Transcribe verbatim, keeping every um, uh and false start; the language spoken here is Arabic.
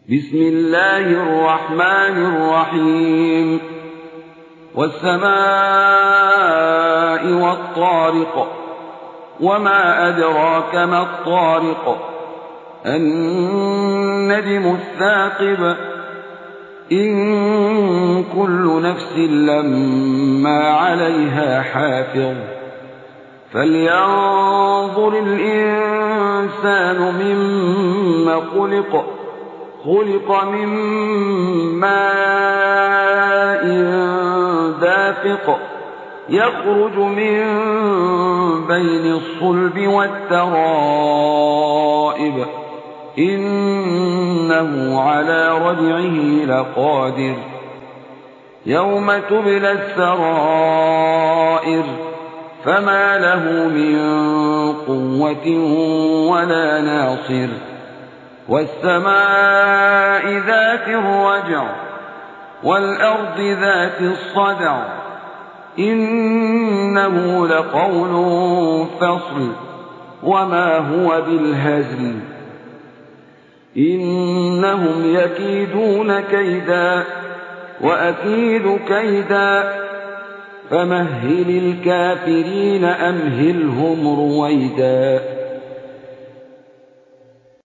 بسم الله الرحمن الرحيم والسماء والطارق وما أدراك ما الطارق النجم الثاقب إن كل نفس لما عليها حافظ فلينظر الإنسان مما خلق خلق من ماء دافق يخرج من بين الصلب والترائب إنه على رجعه لقادر يوم تبلى السرائر فما له من قوة ولا ناصر والسماء ذات الرجع والأرض ذات الصدع إنه لقول فصل وما هو بالهزل إنهم يكيدون كيدا وأكيد كيدا فمهل الكافرين أمهلهم رويدا